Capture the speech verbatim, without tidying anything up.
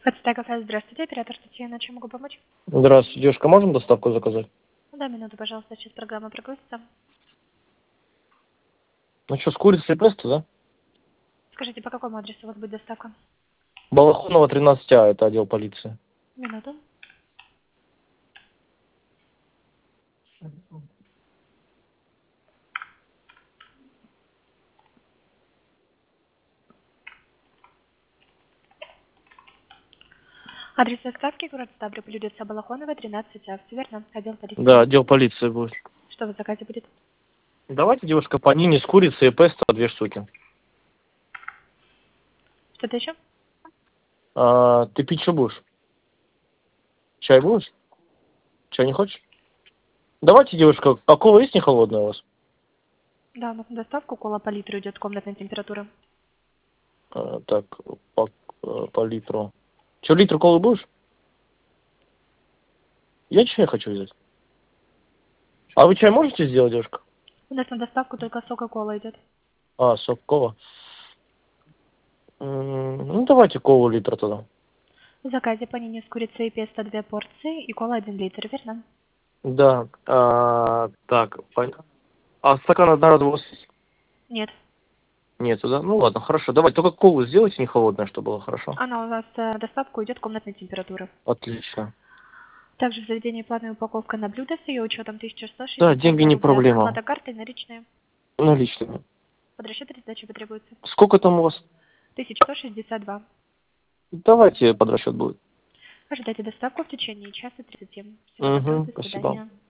Подстага, здравствуйте, оператор Татьяна, чем могу помочь? Здравствуйте, девушка, можем доставку заказать? Ну да, минуту, пожалуйста, сейчас программа прогрузится. Ну что, с курицей и песто, да? Скажите, по какому адресу у вас будет доставка? Балахонова, тринадцать А, это отдел полиции. Минуту. Адрес доставки, город Ставрополь, улица Балахонова, тринадцать А, все верно? Отдел Да, полиции. отдел полиции будет. Что в заказе будет? Давайте, девушка, панини с курицей и песто две штуки. Что-то еще? А, ты пить что будешь? Чай будешь? Чай не хочешь? Давайте, девушка, какого есть не холодное у вас? Да, у нас на доставку кола по литру идет комнатной температуры. А, так, по, э, по литру. Че, литр колы будешь? Я чай хочу взять. А вы чай можете сделать, девушка? У нас на доставку только сока-кола идет. А, сок кола. М, Ну, давайте колу литр тогда. В заказе панини с курицей и песто две порции и кола один литр, верно? Да, а, так, пон- а стакан одноразового у вас есть? Нет. Нету, да? Ну ладно, хорошо. Давайте только колу сделайте не холодное, чтобы было хорошо. Она у вас э, на доставку идет комнатной температуры. Отлично. Также в заведении платная упаковка на блюдо с ее учетом тысяча сто Да, шестьдесят деньги два не рубля. проблема. Оплата картой наличные. Наличными. Под расчет раздачи потребуется. Сколько там у вас? тысяча сто шестьдесят два. Давайте под расчет будет. Ожидайте доставку в течение часа тридцати. Всего доброго, Угу, до спасибо. свидания.